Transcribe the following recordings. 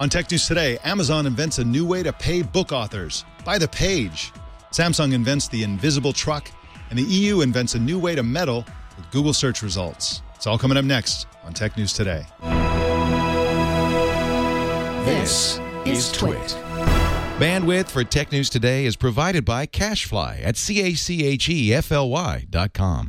On Tech News Today, Amazon invents a new way to pay book authors by the page. Samsung invents the invisible truck, and the EU invents a new way to meddle with Google search results. It's all coming up next on Tech News Today. This is Twit. Bandwidth for Tech News Today is provided by CashFly at CACHEFLY.com.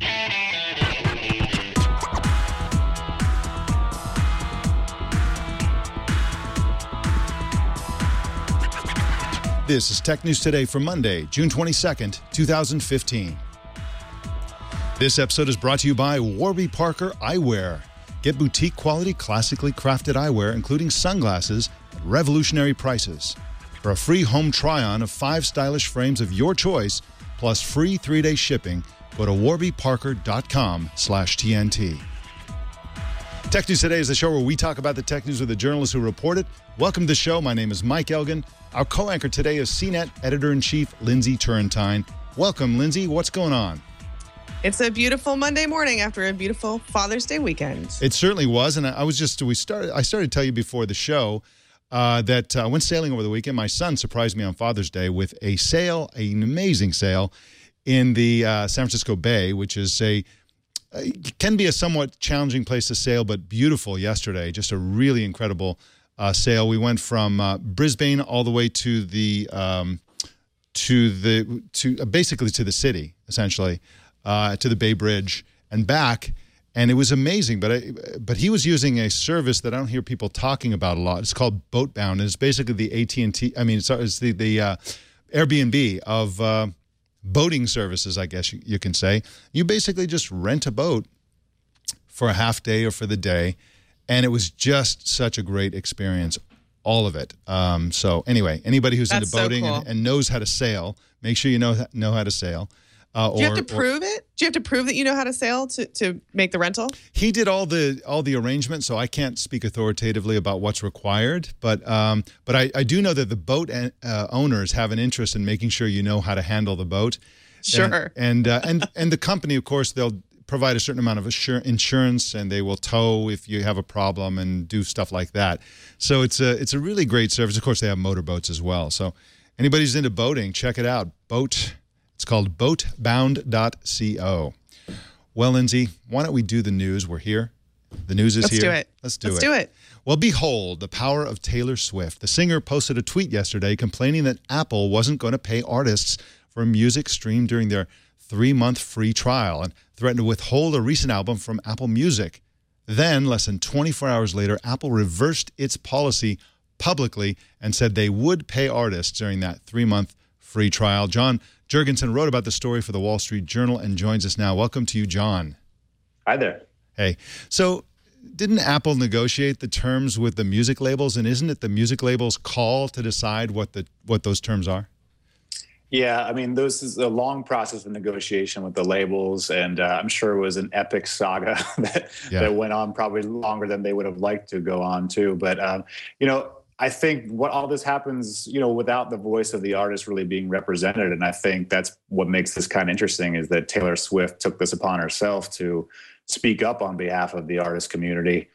This is Tech News Today for Monday, June 22nd, 2015. This episode is brought to you by Warby Parker Eyewear. Get boutique quality, classically crafted eyewear, including sunglasses, at revolutionary prices. For a free home try-on of 5 stylish frames of your choice, plus free 3-day shipping, go to warbyparker.com/TNT. Tech News Today is the show where we talk about the tech news with the journalists who report it. Welcome to the show. My name is Mike Elgin. Our co-anchor today is CNET Editor-in-Chief Lindsay Turrentine. Welcome, Lindsay. What's going on? It's a beautiful Monday morning after a beautiful Father's Day weekend. It certainly was, and I started to tell you before the show that I went sailing over the weekend. My son surprised me on Father's Day with a sail, an amazing sail in the San Francisco Bay, which is can be a somewhat challenging place to sail, but beautiful yesterday. Just a really incredible sail. We went from Brisbane all the way to basically to the city, essentially, to the Bay Bridge and back, and it was amazing. But he was using a service that I don't hear people talking about a lot. It's called Boatbound, and it's basically the AT&T. I mean, it's the Airbnb of boating services, I guess you can say. You basically just rent a boat for a half day or for the day, and it was just such a great experience, all of it. So anyway, anybody who's into boating and knows how to sail, make sure you know how to sail. Do you have to prove it? Do you have to prove that you know how to sail to make the rental? He did all the arrangements, so I can't speak authoritatively about what's required. But I do know that the boat owners have an interest in making sure you know how to handle the boat. Sure. And the company, of course, they'll provide a certain amount of insurance, and they will tow if you have a problem and do stuff like that. So it's a really great service. Of course, they have motorboats as well. So anybody who's into boating, check it out. It's called boatbound.co. Well, Lindsay, why don't we do the news? We're here. The news is here. Let's do it. Well, behold, the power of Taylor Swift. The singer posted a tweet yesterday complaining that Apple wasn't going to pay artists for music streamed during their 3-month free trial and threatened to withhold a recent album from Apple Music. Then, less than 24 hours later, Apple reversed its policy publicly and said they would pay artists during that 3-month free trial. John Jurgensen wrote about the story for the Wall Street Journal and joins us now. Welcome to you, John. Hi there. Hey. So didn't Apple negotiate the terms with the music labels, and isn't it the music labels' call to decide what those terms are? Yeah, I mean, this is a long process of negotiation with the labels, and I'm sure it was an epic saga that went on probably longer than they would have liked to go on too. But, I think what all this happens, without the voice of the artist really being represented. And I think that's what makes this kind of interesting is that Taylor Swift took this upon herself to speak up on behalf of the artist community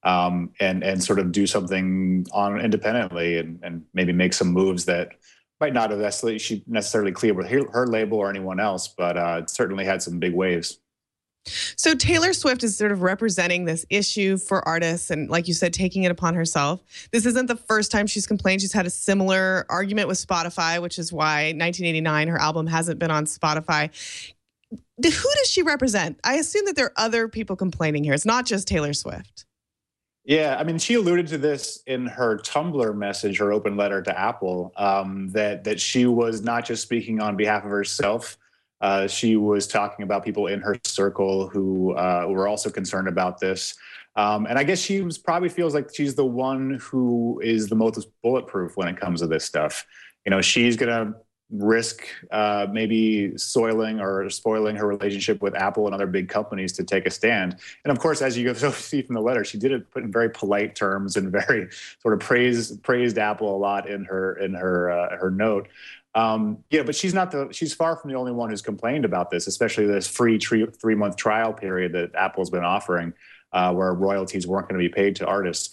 and sort of do something on independently and maybe make some moves that might not have necessarily clear with her label or anyone else, but it certainly had some big waves. So Taylor Swift is sort of representing this issue for artists and, like you said, taking it upon herself. This isn't the first time she's complained. She's had a similar argument with Spotify, which is why 1989, her album hasn't been on Spotify. Who does she represent? I assume that there are other people complaining here. It's not just Taylor Swift. Yeah, I mean, she alluded to this in her Tumblr message, her open letter to Apple, that she was not just speaking on behalf of herself. She was talking about people in her circle who were also concerned about this. And I guess she probably feels like she's the one who is the most bulletproof when it comes to this stuff. She's going to risk maybe soiling or spoiling her relationship with Apple and other big companies to take a stand. And of course, as you see from the letter, she did it put in very polite terms and very sort of praised Apple a lot in her note. But she's far from the only one who's complained about this, especially this free 3-month trial period that Apple's been offering, where royalties weren't going to be paid to artists.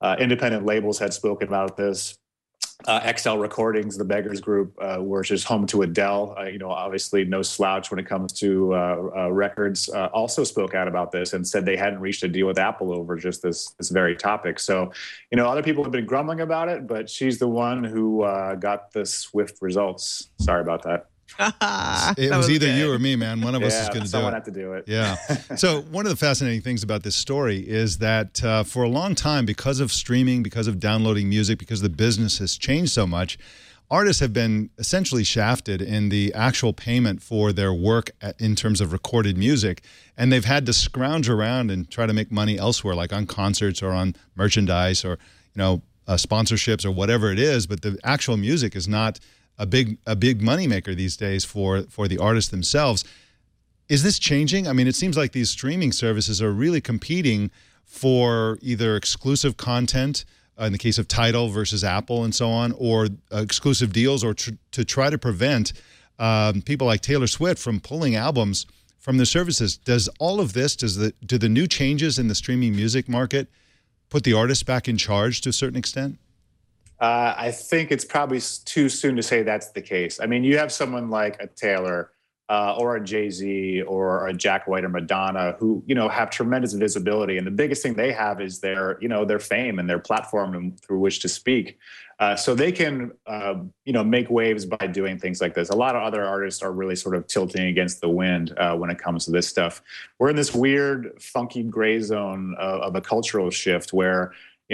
Independent labels had spoken about this. XL Recordings, the Beggars Group, which is home to Adele, obviously no slouch when it comes to records, also spoke out about this and said they hadn't reached a deal with Apple over just this very topic. So, other people have been grumbling about it, but she's the one who got the swift results. Sorry about that. It was either you or me, man. One of us is going to do it. Someone had to do it. Yeah. So one of the fascinating things about this story is that for a long time, because of streaming, because of downloading music, because the business has changed so much, artists have been essentially shafted in the actual payment for their work in terms of recorded music. And they've had to scrounge around and try to make money elsewhere, like on concerts or on merchandise or, sponsorships or whatever it is. But the actual music is not a big moneymaker these days for the artists themselves. Is this changing? I mean, it seems like these streaming services are really competing for either exclusive content, in the case of Tidal versus Apple and so on, or exclusive deals, or to try to prevent people like Taylor Swift from pulling albums from their services. Does all of this, do the new changes in the streaming music market put the artists back in charge to a certain extent? I think it's probably too soon to say that's the case. I mean, you have someone like a Taylor or a Jay-Z or a Jack White or Madonna who, have tremendous visibility. And the biggest thing they have is their fame and their platform through which to speak. So they can, make waves by doing things like this. A lot of other artists are really sort of tilting against the wind when it comes to this stuff. We're in this weird, funky gray zone of a cultural shift where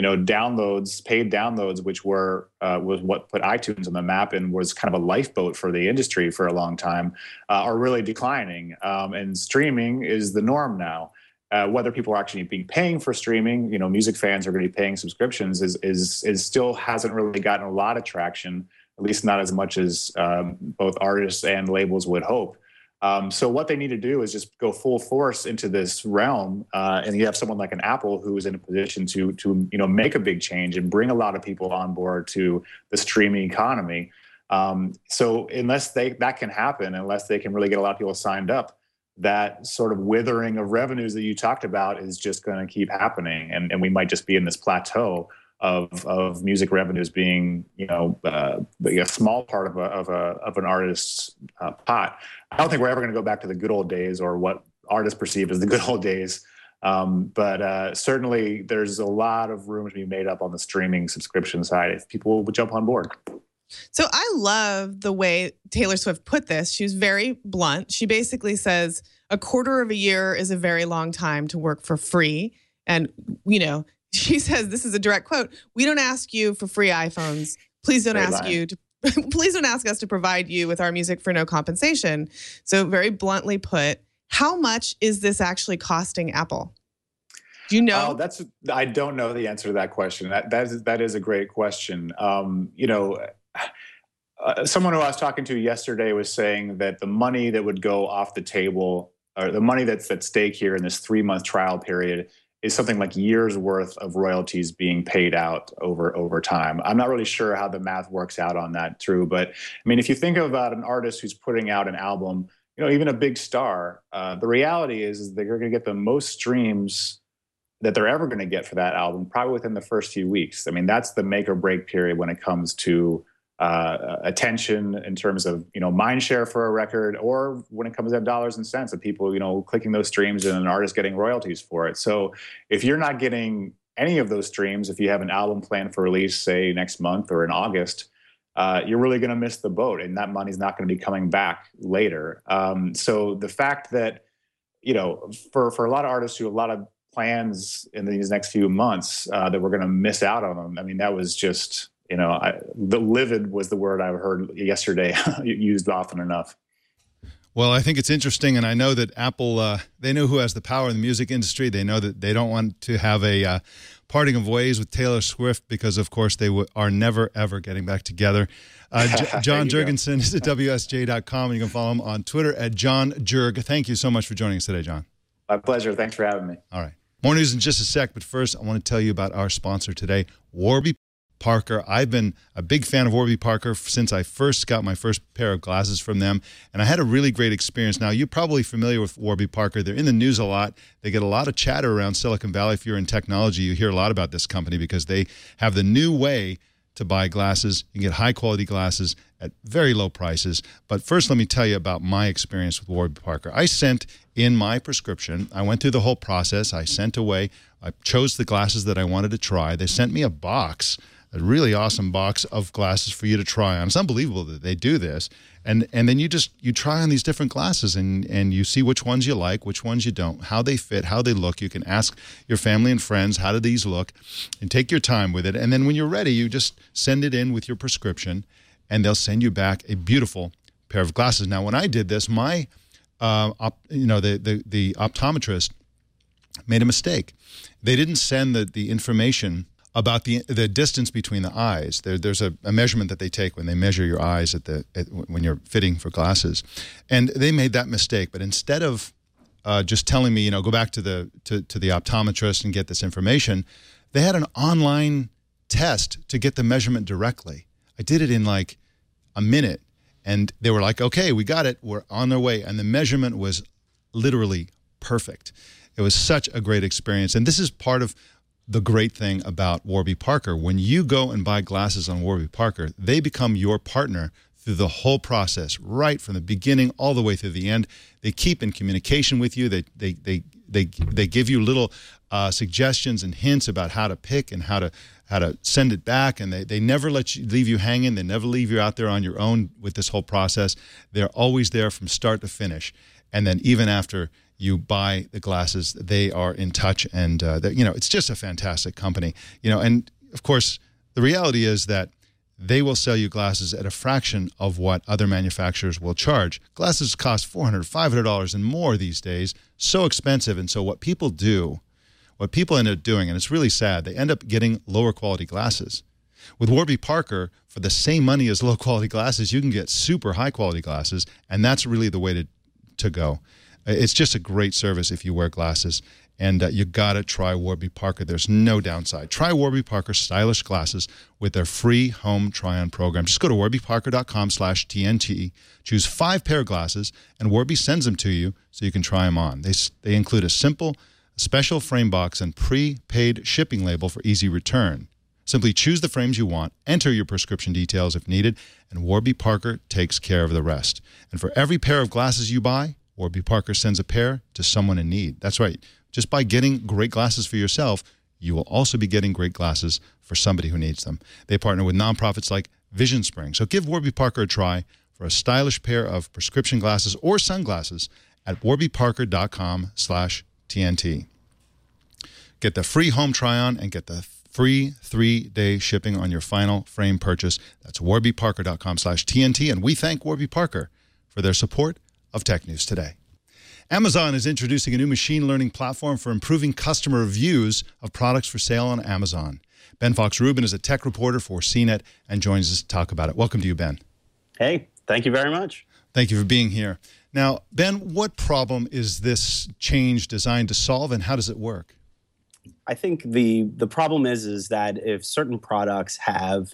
paid downloads, which was what put iTunes on the map and was kind of a lifeboat for the industry for a long time, are really declining. And streaming is the norm now. Whether people are actually paying for streaming, music fans are going to be paying subscriptions, is still hasn't really gotten a lot of traction, at least not as much as both artists and labels would hope. So what they need to do is just go full force into this realm, and you have someone like an Apple who is in a position to make a big change and bring a lot of people on board to the streaming economy. So unless that can happen, unless they can really get a lot of people signed up, that sort of withering of revenues that you talked about is just going to keep happening, and we might just be in this plateau of music revenues being, a small part of an artist's pot. I don't think we're ever going to go back to the good old days or what artists perceive as the good old days. But certainly there's a lot of room to be made up on the streaming subscription side if people would jump on board. So I love the way Taylor Swift put this. She was very blunt. She basically says a quarter of a year is a very long time to work for free. And, she says, this is a direct quote, "We don't ask you for free iPhones. Please don't please don't ask us to provide you with our music for no compensation." So very bluntly put, how much is this actually costing Apple? Do you know? I don't know the answer to that question. That is a great question. Someone who I was talking to yesterday was saying that the money that would go off the table, or the money that's at stake here in this 3-month trial period, is something like years worth of royalties being paid out over time. I'm not really sure how the math works out on that, Drew, but I mean, if you think about an artist who's putting out an album, even a big star, the reality is they're going to get the most streams that they're ever going to get for that album, probably within the first few weeks. I mean, that's the make or break period when it comes to attention in terms of, mind share for a record, or when it comes to dollars and cents of people, clicking those streams and an artist getting royalties for it. So if you're not getting any of those streams, if you have an album planned for release, say next month or in August, you're really going to miss the boat, and that money's not going to be coming back later. So the fact that, for a lot of artists who have a lot of plans in these next few months that we're going to miss out on them, I mean, that was just... the livid was the word I heard yesterday used often enough. Well, I think it's interesting, and I know that Apple, they know who has the power in the music industry. They know that they don't want to have a parting of ways with Taylor Swift because, of course, they are never, ever getting back together. John Jurgensen is at WSJ.com, and you can follow him on Twitter at John Jurg. Thank you so much for joining us today, John. My pleasure. Thanks for having me. All right. More news in just a sec, but first, I want to tell you about our sponsor today, Warby Parker. I've been a big fan of Warby Parker since I first got my first pair of glasses from them, and I had a really great experience. Now, you're probably familiar with Warby Parker. They're in the news a lot. They get a lot of chatter around Silicon Valley. If you're in technology, you hear a lot about this company because they have the new way to buy glasses. You can get high-quality glasses at very low prices. But first, let me tell you about my experience with Warby Parker. I sent in my prescription. I went through the whole process. I sent away. I chose the glasses that I wanted to try. They sent me a box, a really awesome box of glasses for you to try on. It's unbelievable that they do this. And then you try on these different glasses and you see which ones you like, which ones you don't, how they fit, how they look. You can ask your family and friends, how do these look? And take your time with it. And then when you're ready, you just send it in with your prescription and they'll send you back a beautiful pair of glasses. Now, when I did this, my the optometrist made a mistake. They didn't send the information about the distance between the eyes. There's a measurement that they take when they measure your eyes when you're fitting for glasses, and they made that mistake. But instead of just telling me, go back to the optometrist and get this information, they had an online test to get the measurement directly. I did it in like a minute, and they were like, "Okay, we got it. We're on their way." And the measurement was literally perfect. It was such a great experience, and this is part of the great thing about Warby Parker. When you go and buy glasses on Warby Parker, they become your partner through the whole process, right from the beginning all the way through the end. They keep in communication with you. They give you little suggestions and hints about how to pick and how to send it back, and they never leave you hanging. They never leave you out there on your own with this whole process. They're always there from start to finish, and then even after you buy the glasses, they are in touch, and it's just a fantastic company. And of course, the reality is that they will sell you glasses at a fraction of what other manufacturers will charge. Glasses cost $400, $500 and more these days, so expensive. And so what people end up doing, and it's really sad, they end up getting lower quality glasses. With Warby Parker, for the same money as low quality glasses, you can get super high quality glasses, and that's really the way to go. It's just a great service if you wear glasses, and you got to try Warby Parker. There's no downside. Try Warby Parker stylish glasses with their free home try-on program. Just go to warbyparker.com/TNT, choose 5 pair of glasses, and Warby sends them to you so you can try them on. They include a simple special frame box and prepaid shipping label for easy return. Simply choose the frames you want, enter your prescription details if needed, and Warby Parker takes care of the rest. And for every pair of glasses you buy, Warby Parker sends a pair to someone in need. That's right. Just by getting great glasses for yourself, you will also be getting great glasses for somebody who needs them. They partner with nonprofits like Vision Spring. So give Warby Parker a try for a stylish pair of prescription glasses or sunglasses at warbyparker.com/TNT. Get the free home try-on and get the free 3-day shipping on your final frame purchase. That's warbyparker.com/TNT. And we thank Warby Parker for their support of Tech News Today. Amazon is introducing a new machine learning platform for improving customer reviews of products for sale on Amazon. Ben Fox-Rubin is a tech reporter for CNET and joins us to talk about it. Welcome to you, Ben. Hey, thank you very much. Thank you for being here. Now, Ben, what problem is this change designed to solve, and how does it work? I think the problem is that if certain products have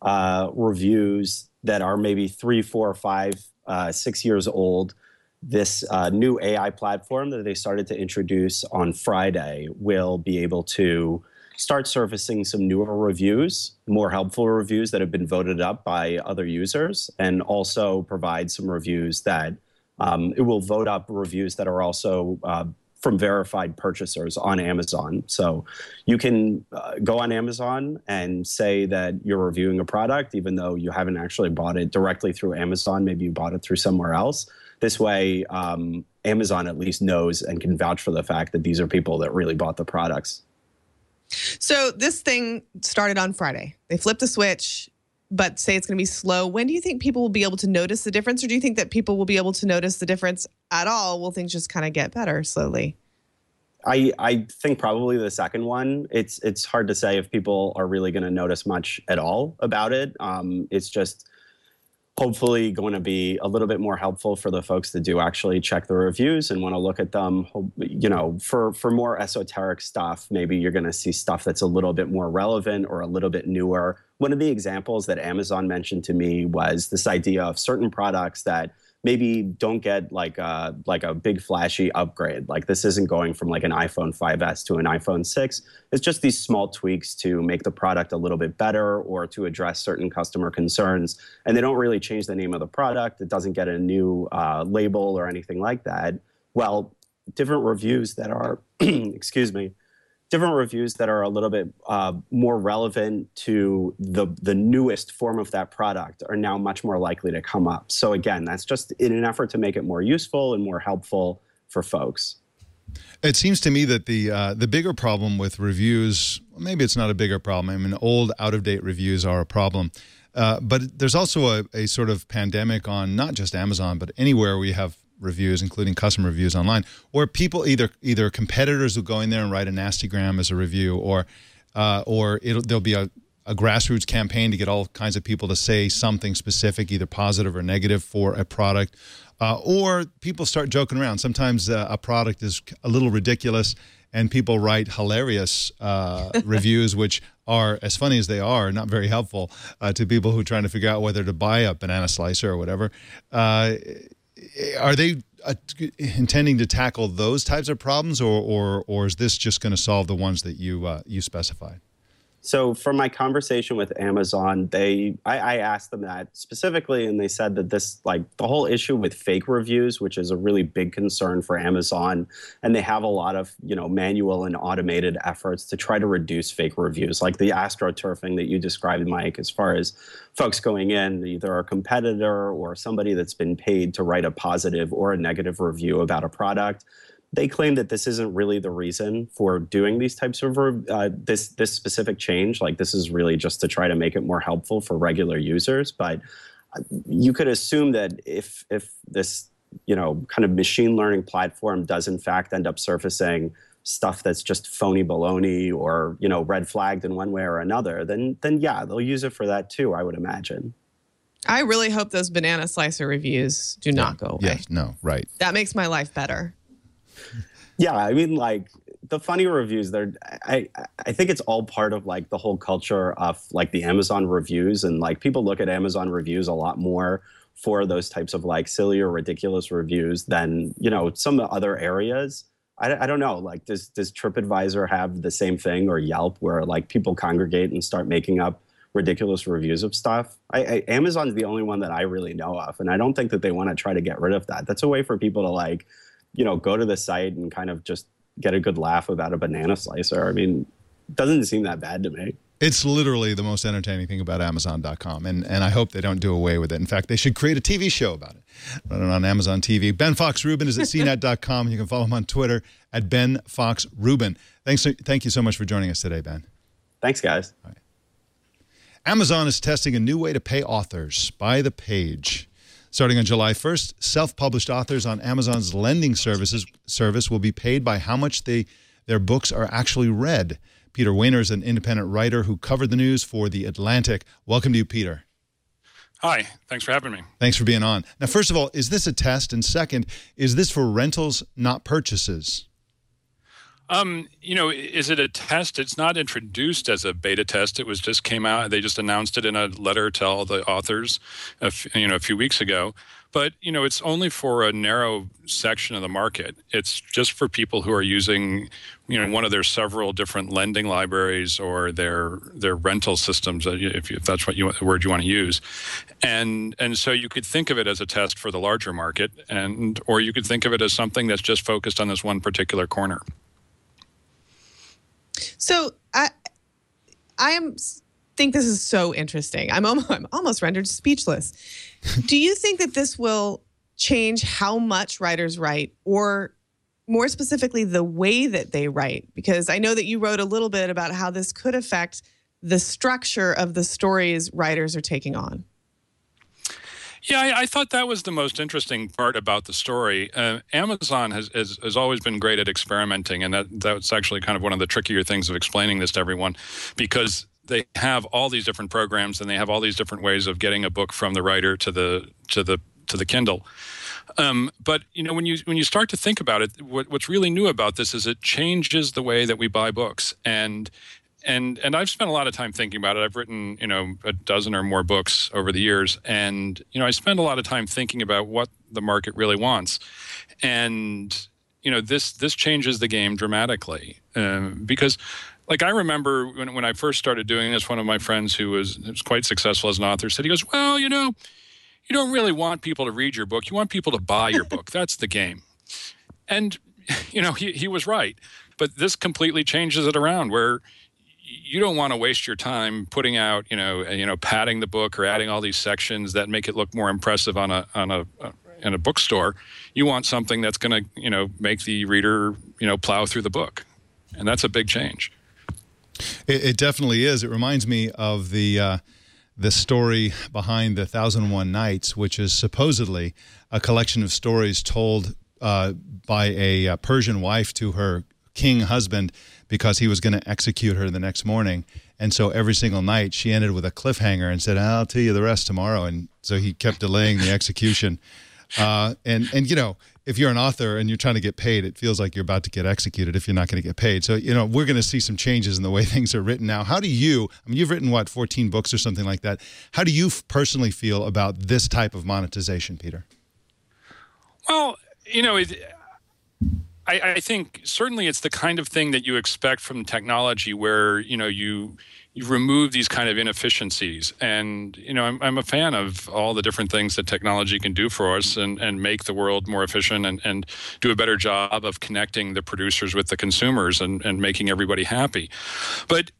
reviews that are maybe 3, 4, 5, 6 years old, this new AI platform that they started to introduce on Friday will be able to start surfacing some newer reviews, more helpful reviews that have been voted up by other users, and also provide some reviews that it will vote up reviews that are also from verified purchasers on Amazon. So you can go on Amazon and say that you're reviewing a product, even though you haven't actually bought it directly through Amazon. Maybe you bought it through somewhere else. This way, Amazon at least knows and can vouch for the fact that these are people that really bought the products. So this thing started on Friday. They flipped the switch, but say it's going to be slow. When do you think people will be able to notice the difference? Or do you think that people will be able to notice the difference at all? Will things just kind of get better slowly? I think probably the second one. It's hard to say if people are really going to notice much at all about it. It's just hopefully going to be a little bit more helpful for the folks that do actually check the reviews and want to look at them. You know, for more esoteric stuff, maybe you're going to see stuff that's a little bit more relevant or a little bit newer one of the examples that Amazon mentioned to me was this idea of certain products that maybe don't get like a big flashy upgrade. Like this isn't going from like an iPhone 5S to an iPhone 6. It's just these small tweaks to make the product a little bit better or to address certain customer concerns. And they don't really change the name of the product. It doesn't get a new label or anything like that. Well, different reviews that are, excuse me, different reviews that are a little bit more relevant to the newest form of that product are now much more likely to come up. So again, that's just in an effort to make it more useful and more helpful for folks. It seems to me that the bigger problem with reviews, maybe it's not a bigger problem. I mean, old, out-of-date reviews are a problem. But there's also a sort of pandemic on not just Amazon, but anywhere we have reviews, including customer reviews online, or people either competitors will go in there and write a nastygram as a review, or there'll be a grassroots campaign to get all kinds of people to say something specific, either positive or negative for a product, or people start joking around. Sometimes a product is a little ridiculous, and people write hilarious reviews, which are, as funny as they are, not very helpful to people who are trying to figure out whether to buy a banana slicer or whatever. Are they intending to tackle those types of problems, or is this just going to solve the ones that you specified? So from my conversation with Amazon, I asked them that specifically, and they said that this, like the whole issue with fake reviews, which is a really big concern for Amazon, and they have a lot of, manual and automated efforts to try to reduce fake reviews, like the astroturfing that you described, Mike, as far as folks going in, either a competitor or somebody that's been paid to write a positive or a negative review about a product. They claim that this isn't really the reason for doing these types of this specific change. Like this is really just to try to make it more helpful for regular users. But you could assume that if this kind of machine learning platform does in fact end up surfacing stuff that's just phony baloney or red flagged in one way or another, then yeah, they'll use it for that too, I would imagine. I really hope those banana slicer reviews do not go away. Yes, no, right. That makes my life better. Yeah, I mean, like the funny reviews, I think it's all part of like the whole culture of like the Amazon reviews, and like people look at Amazon reviews a lot more for those types of like silly or ridiculous reviews than some other areas. I don't know, like does TripAdvisor have the same thing, or Yelp, where like people congregate and start making up ridiculous reviews of stuff? Amazon's the only one that I really know of, and I don't think that they want to try to get rid of that. That's a way for people to like go to the site and kind of just get a good laugh about a banana slicer. I mean, it doesn't seem that bad to me. It's literally the most entertaining thing about Amazon.com, and I hope they don't do away with it. In fact, they should create a TV show about it, run it on Amazon TV. Ben Fox Rubin is at CNET.com. You can follow him on Twitter at Ben Fox Rubin. Thank you so much for joining us today, Ben. Thanks, guys. All right. Amazon is testing a new way to pay authors by the page. Starting on July 1st, self-published authors on Amazon's lending service will be paid by how much their books are actually read. Peter Wehner is an independent writer who covered the news for The Atlantic. Welcome to you, Peter. Hi, thanks for having me. Thanks for being on. Now, first of all, is this a test? And second, is this for rentals, not purchases? Is it a test? It's not introduced as a beta test. It was just came out. They just announced it in a letter to all the authors, a few weeks ago. But, it's only for a narrow section of the market. It's just for people who are using, one of their several different lending libraries or their rental systems, if that's the word you want to use. And so you could think of it as a test for the larger market, or you could think of it as something that's just focused on this one particular corner. So I think this is so interesting. I'm almost rendered speechless. Do you think that this will change how much writers write, or more specifically, the way that they write? Because I know that you wrote a little bit about how this could affect the structure of the stories writers are taking on. Yeah, I thought that was the most interesting part about the story. Amazon has always been great at experimenting, and that's actually kind of one of the trickier things of explaining this to everyone, because they have all these different programs and they have all these different ways of getting a book from the writer to the Kindle. But when you start to think about it, what's really new about this is it changes the way that we buy books, and and I've spent a lot of time thinking about it. I've written, a dozen or more books over the years, and I spend a lot of time thinking about what the market really wants, and this changes the game dramatically because. Like I remember when I first started doing this, one of my friends who was quite successful as an author said, he goes, well, you don't really want people to read your book. You want people to buy your book. That's the game. And, he was right. But this completely changes it around where you don't want to waste your time putting out, padding the book or adding all these sections that make it look more impressive in a bookstore. You want something that's going to, make the reader, plow through the book. And that's a big change. It definitely is. It reminds me of the story behind the 1001 Nights, which is supposedly a collection of stories told by a Persian wife to her king husband because he was going to execute her the next morning. And so every single night she ended with a cliffhanger and said, I'll tell you the rest tomorrow. And so he kept delaying the execution. And if you're an author and you're trying to get paid, it feels like you're about to get executed if you're not going to get paid. So, we're going to see some changes in the way things are written now. How do you, you've written, 14 books or something like that. How do you personally feel about this type of monetization, Peter? Well, I think certainly it's the kind of thing that you expect from technology where, you remove these kind of inefficiencies. And, I'm a fan of all the different things that technology can do for us and make the world more efficient and do a better job of connecting the producers with the consumers and making everybody happy. But,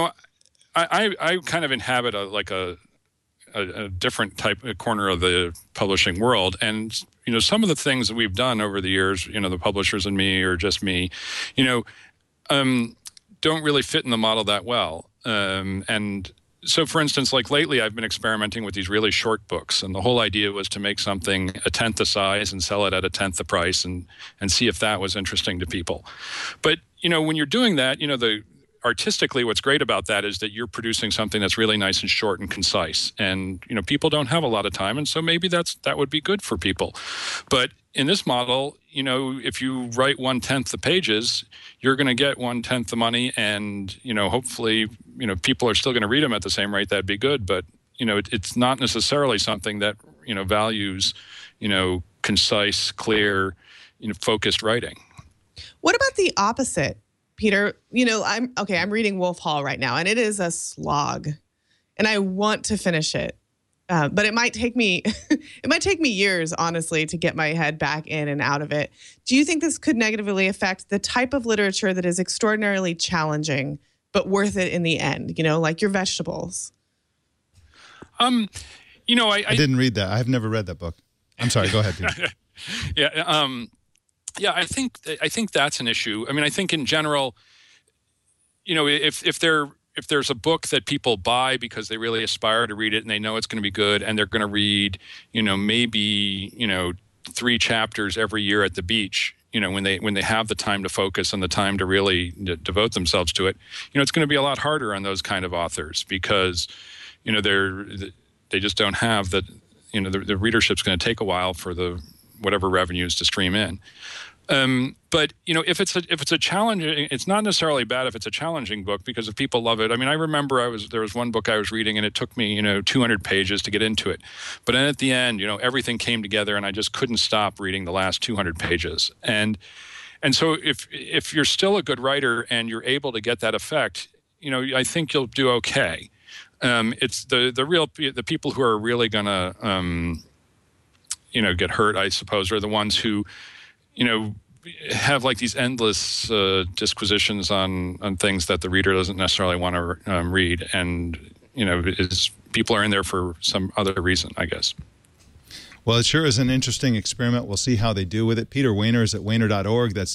I kind of inhabit a different type of corner of the publishing world. And, some of the things that we've done over the years, the publishers and me or just me, don't really fit in the model that well. And so, for instance, like lately, I've been experimenting with these really short books. And the whole idea was to make something a tenth the size and sell it at a tenth the price and see if that was interesting to people. But, when you're doing that, artistically, what's great about that is that you're producing something that's really nice and short and concise. And, people don't have a lot of time. And so maybe that would be good for people. But in this model, if you write 1/10 the pages, you're going to get 1/10 the money. And, hopefully, people are still going to read them at the same rate. That'd be good. But, it's not necessarily something that, values, concise, clear, focused writing. What about the opposite? Peter, I'm reading Wolf Hall right now, and it is a slog, and I want to finish it, but it might take me, years, honestly, to get my head back in and out of it. Do you think this could negatively affect the type of literature that is extraordinarily challenging but worth it in the end? Like your vegetables. I didn't read that. I've never read that book. I'm sorry. Go ahead, Peter. Yeah. Yeah, I think that's an issue. I think in general, if there's a book that people buy because they really aspire to read it and they know it's going to be good and they're going to read, maybe 3 chapters every year at the beach, when they have the time to focus and the time to really devote themselves to it, it's going to be a lot harder on those kind of authors because, they just don't have the readership's going to take a while for the whatever revenues to stream in. But if it's a challenging, it's not necessarily bad if it's a challenging book because if people love it. I remember there was one book I was reading and it took me 200 pages to get into it, but then at the end everything came together and I just couldn't stop reading the last 200 pages. And so if you're still a good writer and you're able to get that effect, I think you'll do okay. It's the people who are really gonna get hurt, I suppose, are the ones who have like these endless disquisitions on things that the reader doesn't necessarily want to read, and people are in there for some other reason, I guess. Well, it sure is an interesting experiment. We'll see how they do with it. Peter Wehner is at Wehner.org. That's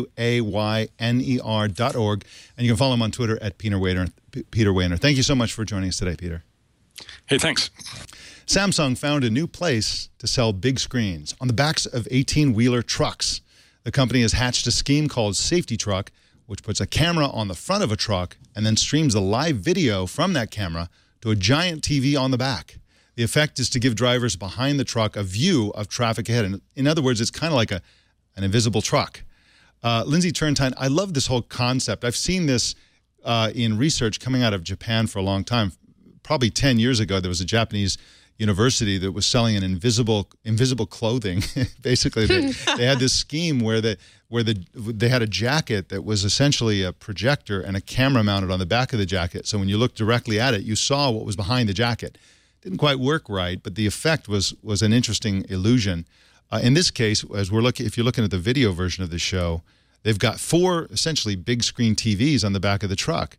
WAYNER.org. And you can follow him on Twitter at Peter Wehner. Thank you so much for joining us today, Peter. Hey, thanks. Samsung found a new place to sell big screens on the backs of 18-wheeler trucks. The company has hatched a scheme called Safety Truck, which puts a camera on the front of a truck and then streams a live video from that camera to a giant TV on the back. The effect is to give drivers behind the truck a view of traffic ahead. In other words, it's kind of like an invisible truck. Lindsay Turrentine, I love this whole concept. I've seen this in research coming out of Japan for a long time. Probably 10 years ago, there was a Japanese university that was selling an invisible clothing. Basically, they had this scheme where they had a jacket that was essentially a projector and a camera mounted on the back of the jacket. So when you looked directly at it, you saw what was behind the jacket. Didn't quite work right, but the effect was an interesting illusion. In this case, if you're looking at the video version of the show, they've got 4 essentially big screen TVs on the back of the truck.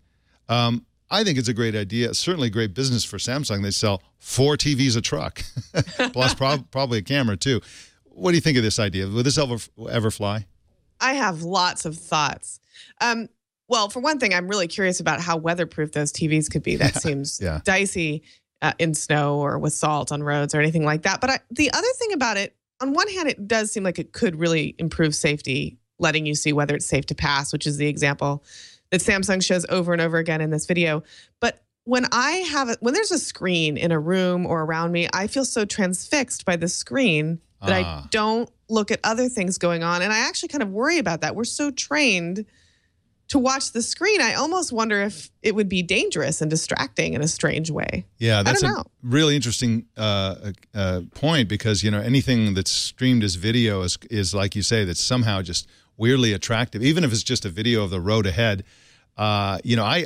I think it's a great idea. It's certainly great business for Samsung. They sell 4 TVs a truck, plus probably a camera too. What do you think of this idea? Will this ever fly? I have lots of thoughts. Well, for one thing, I'm really curious about how weatherproof those TVs could be. That seems dicey in snow or with salt on roads or anything like that. But the other thing about it, on one hand, it does seem like it could really improve safety, letting you see whether it's safe to pass, which is the example that Samsung shows over and over again in this video. But when there's a screen in a room or around me, I feel so transfixed by the screen that I don't look at other things going on. And I actually kind of worry about that. We're so trained to watch the screen. I almost wonder if it would be dangerous and distracting in a strange way. Yeah, that's a really interesting point, because, anything that's streamed as video is like you say, that's somehow just weirdly attractive, even if it's just a video of the road ahead. I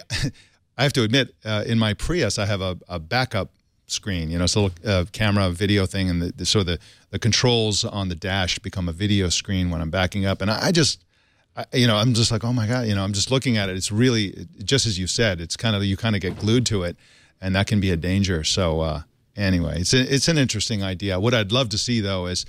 have to admit, in my Prius, I have a backup screen, it's a little camera video thing, and the controls on the dash become a video screen when I'm backing up. And I'm just like, oh my God, I'm just looking at it. It's really, just as you said, you kind of get glued to it, and that can be a danger. So anyway, it's an interesting idea. What I'd love to see, though, is,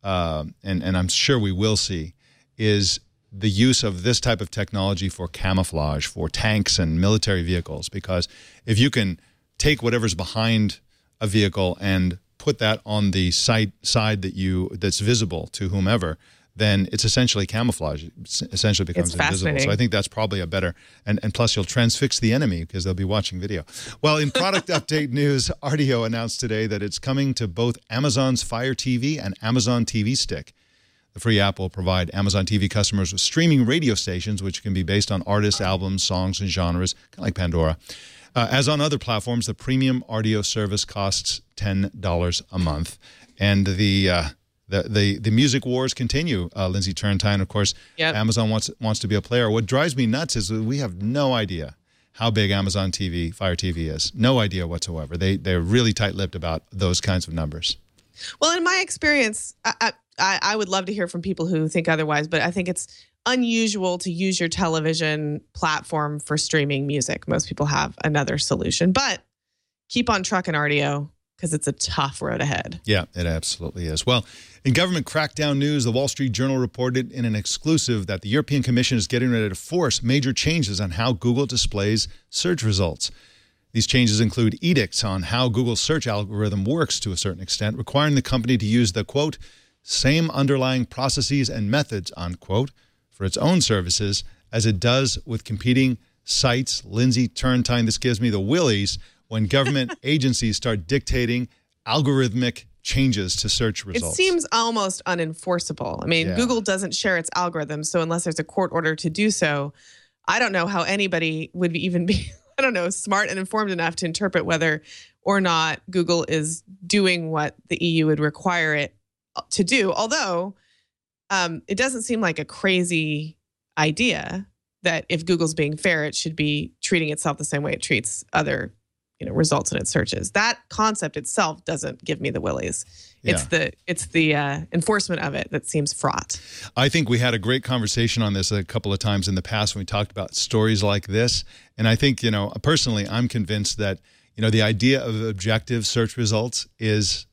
and I'm sure we will see, is the use of this type of technology for camouflage for tanks and military vehicles. Because if you can take whatever's behind a vehicle and put that on the side that's visible to whomever, then it's essentially camouflage. It essentially becomes invisible. So I think that's probably a better, and plus you'll transfix the enemy because they'll be watching video. Well, in product update news, Rdio announced today that it's coming to both Amazon's Fire TV and Amazon TV Stick. The free app will provide Amazon TV customers with streaming radio stations, which can be based on artists, albums, songs, and genres, kind of like Pandora. As on other platforms, the premium Rdio service costs $10 a month. And the music wars continue, Lindsay Turrentine. Of course, Amazon wants to be a player. What drives me nuts is that we have no idea how big Amazon TV, Fire TV is. No idea whatsoever. They're really tight-lipped about those kinds of numbers. Well, in my experience, I would love to hear from people who think otherwise, but I think it's unusual to use your television platform for streaming music. Most people have another solution, but keep on trucking Rdio, because it's a tough road ahead. Yeah, it absolutely is. Well, in government crackdown news, the Wall Street Journal reported in an exclusive that the European Commission is getting ready to force major changes on how Google displays search results. These changes include edicts on how Google's search algorithm works to a certain extent, requiring the company to use the, quote, same underlying processes and methods, unquote, for its own services as it does with competing sites. Lindsay Turrentine, this gives me the willies when government agencies start dictating algorithmic changes to search results. It seems almost unenforceable. I mean, Google doesn't share its algorithms, so unless there's a court order to do so, I don't know how anybody would even be, smart and informed enough to interpret whether or not Google is doing what the EU would require it to do. Although it doesn't seem like a crazy idea that if Google's being fair, it should be treating itself the same way it treats other results in its searches. That concept itself doesn't give me the willies. It's the enforcement of it that seems fraught. I think we had a great conversation on this a couple of times in the past when we talked about stories like this. And I think, personally, I'm convinced that, the idea of objective search results is,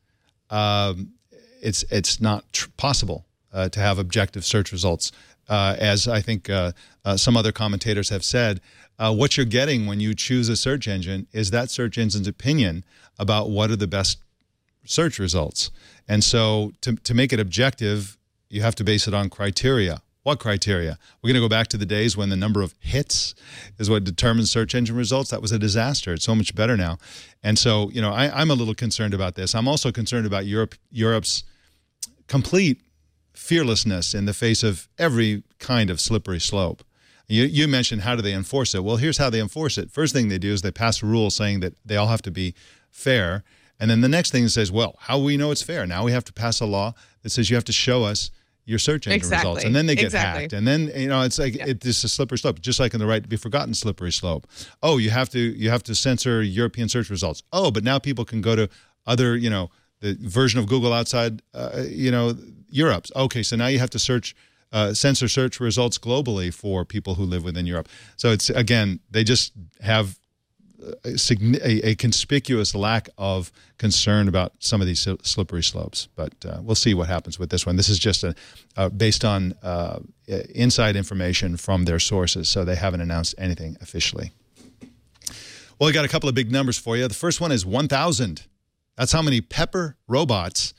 it's not possible to have objective search results. As I think some other commentators have said, what you're getting when you choose a search engine is that search engine's opinion about what are the best search results. And so to make it objective, you have to base it on criteria. What criteria? We're going to go back to the days when the number of hits is what determines search engine results. That was a disaster. It's so much better now. And so, I'm a little concerned about this. I'm also concerned about Europe's complete fearlessness in the face of every kind of slippery slope. You mentioned how do they enforce it? Well, here's how they enforce it. First thing they do is they pass a rule saying that they all have to be fair. And then the next thing says, well, how will we know it's fair? Now we have to pass a law that says you have to show us your search engine results. And then they get hacked. And then, it's like it's a slippery slope, just like in the right to be forgotten slippery slope. Oh, you have to censor European search results. Oh, but now people can go to other, the version of Google outside, Europe. Okay, so now you have to censor search results globally for people who live within Europe. So it's, again, they just have a conspicuous lack of concern about some of these slippery slopes. But we'll see what happens with this one. This is just based on inside information from their sources, so they haven't announced anything officially. Well, we got a couple of big numbers for you. The first one is 1,000. That's how many Pepper robots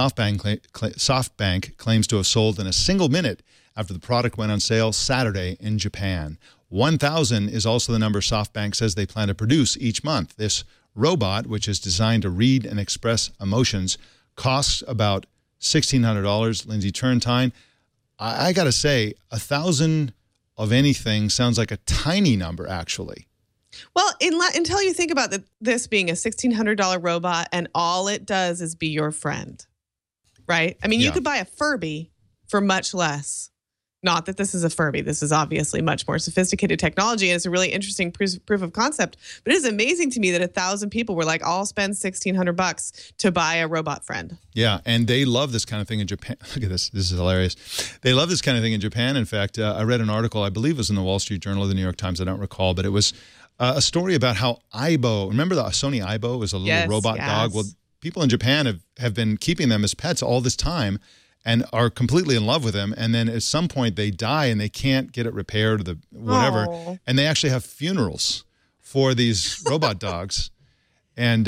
SoftBank claims to have sold in a single minute after the product went on sale Saturday in Japan. 1,000 is also the number SoftBank says they plan to produce each month. This robot, which is designed to read and express emotions, costs about $1,600. Lindsay Turrentine, I got to say, 1,000 of anything sounds like a tiny number, actually. Well, until you think about this being a $1,600 robot and all it does is be your friend, right? I mean, you could buy a Furby for much less. Not that this is a Furby. This is obviously much more sophisticated technology, and it's a really interesting proof of concept. But it is amazing to me that 1,000 people were like, I'll spend $1,600 to buy a robot friend. Yeah, and they love this kind of thing in Japan. Look at this. This is hilarious. They love this kind of thing in Japan. In fact, I read an article, I believe it was in the Wall Street Journal or the New York Times, I don't recall, but it was a story about how Aibo, remember the Sony Aibo was a little robot dog? Well, people in Japan have been keeping them as pets all this time and are completely in love with them. And then at some point they die and they can't get it repaired or whatever. Aww. And they actually have funerals for these robot dogs. And,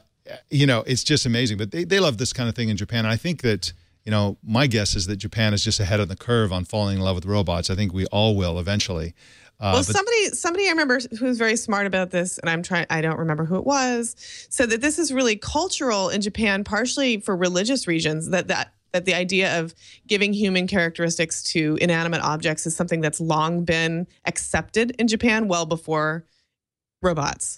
it's just amazing. But they love this kind of thing in Japan. And I think that, my guess is that Japan is just ahead of the curve on falling in love with robots. I think we all will eventually. Somebody I remember who was very smart about this, and I don't remember who it was, said that this is really cultural in Japan, partially for religious reasons, that the idea of giving human characteristics to inanimate objects is something that's long been accepted in Japan, well before robots.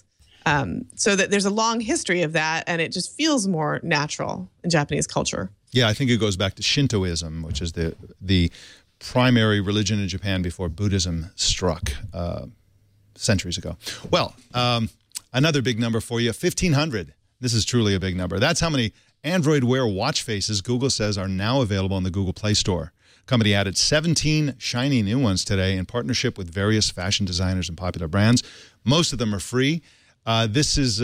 So that there's a long history of that, and it just feels more natural in Japanese culture. Yeah, I think it goes back to Shintoism, which is the primary religion in Japan before Buddhism struck centuries ago. Well, another big number for you, 1,500. This is truly a big number. That's how many Android Wear watch faces Google says are now available in the Google Play Store. The company added 17 shiny new ones today in partnership with various fashion designers and popular brands. Most of them are free. This is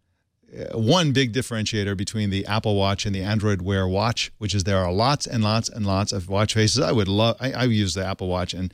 one big differentiator between the Apple Watch and the Android Wear watch, which is there are lots and lots and lots of watch faces. I use the Apple Watch, and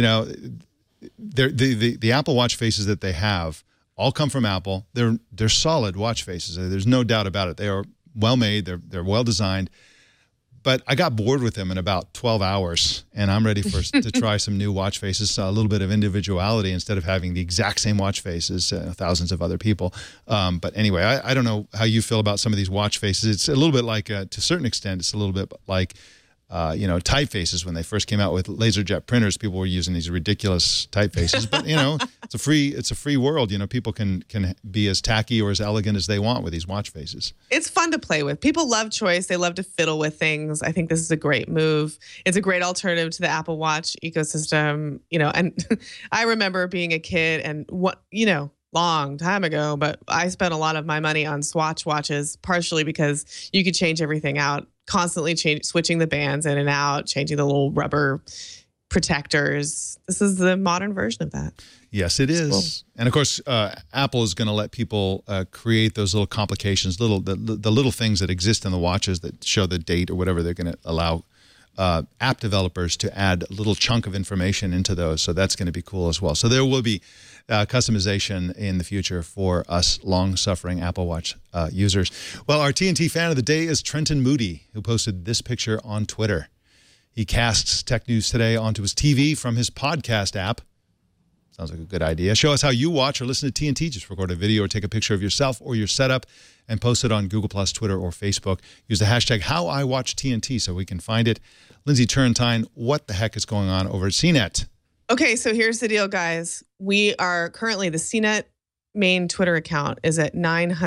the Apple Watch faces that they have all come from Apple. They're solid watch faces. There's no doubt about it. They are well made. They're well designed. But I got bored with them in about 12 hours, and I'm ready to try some new watch faces, a little bit of individuality instead of having the exact same watch faces, thousands of other people. But anyway, I don't know how you feel about some of these watch faces. It's a little bit like, to a certain extent, it's a little bit like, typefaces. When they first came out with LaserJet printers, people were using these ridiculous typefaces. But it's a free world. People can be as tacky or as elegant as they want with these watch faces. It's fun to play with. People love choice. They love to fiddle with things. I think this is a great move. It's a great alternative to the Apple Watch ecosystem. And I remember being a kid and long time ago, but I spent a lot of my money on Swatch watches, partially because you could change everything out. Constantly switching the bands in and out, changing the little rubber protectors. This is the modern version of that. Yes, it is. Cool. And of course, Apple is going to let people create those little complications, the little things that exist in the watches that show the date or whatever. They're going to allow app developers to add a little chunk of information into those. So that's going to be cool as well. So there will be customization in the future for us long-suffering Apple Watch users. Well, our TNT fan of the day is Trenton Moody, who posted this picture on Twitter. He casts Tech News Today onto his TV from his podcast app. Sounds like a good idea. Show us how you watch or listen to TNT. Just record a video or take a picture of yourself or your setup and post it on Google+, Twitter, or Facebook. Use the hashtag HowIWatchTNT so we can find it. Lindsay Turrentine, what the heck is going on over at CNET? Okay, so here's the deal, guys. We are currently, the CNET main Twitter account is at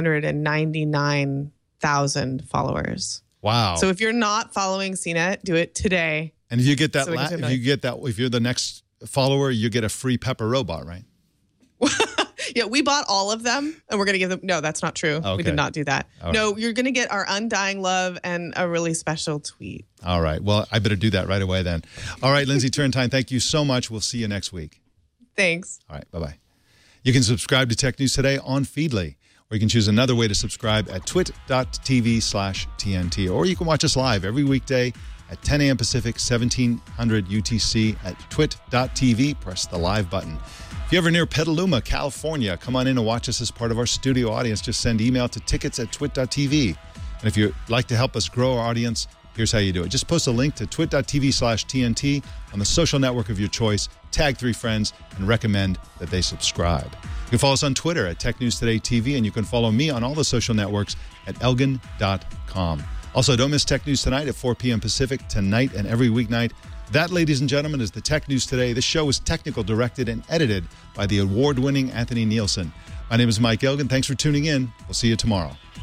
999,000 followers. Wow. So if you're not following CNET, do it today. And if you get that, So we can say if you're the next follower, you get a free Pepper robot, right? Yeah, we bought all of them and we're going to give them. No, that's not true. Okay. We did not do that. All No, you're going to get our undying love and a really special tweet. All right. Well, I better do that right away then. All right, Lindsay Turrentine, thank you so much. We'll see you next week. Thanks. All right. Bye-bye. You can subscribe to Tech News Today on Feedly, or you can choose another way to subscribe at twit.tv/TNT, or you can watch us live every weekday at 10 a.m. Pacific, 1700 UTC at twit.tv. Press the live button. If you're ever near Petaluma, California, come on in and watch us as part of our studio audience. Just send email to tickets@twit.tv. And if you'd like to help us grow our audience, here's how you do it. Just post a link to twit.tv/TNT on the social network of your choice, tag 3 friends, and recommend that they subscribe. You can follow us on Twitter at Tech News Today TV, and you can follow me on all the social networks at elgin.com. Also, don't miss Tech News Tonight at 4 p.m. Pacific, tonight and every weeknight. That, ladies and gentlemen, is the Tech News Today. This show is technical, directed, and edited by the award-winning Anthony Nielsen. My name is Mike Elgin. Thanks for tuning in. We'll see you tomorrow.